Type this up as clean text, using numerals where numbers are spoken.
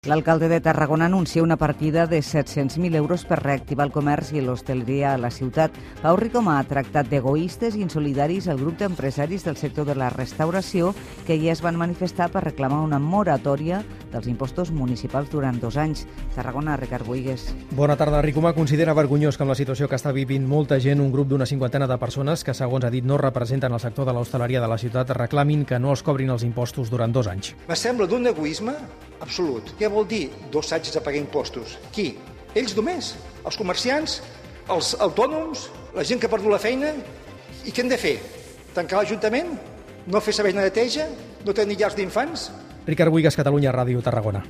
L'alcalde de Tarragona anuncia una partida de 700.000 euros per reactivar el comerç i l'hostaleria a la ciutat. Pau Ricomà ha tractat d'egoistes i insolidaris el grup d'empresaris del sector de la restauració que ja es van manifestar per reclamar una moratòria dels impostos municipals durant 2 anys. Tarragona, Ricard Buigues. Bona tarda. Ricomà considera vergonyós que amb la situació que està vivint molta gent, un grup d'una 50 de persones que, segons ha dit, no representen el sector de l'hostaleria de la ciutat, reclamin que no els cobrin els impostos durant 2 anys. Me sembla d'un egoisme absolut. Què vol dir 2 anys de pagar impostos? Qui? Ells només? Els comerciants? Els autònoms? La gent que ha perdut la feina? I què hem de fer? Tancar l'Ajuntament? No fer serveis de neteja? No tenir llars d'infants? Ricard Buigues, Catalunya Ràdio, Tarragona.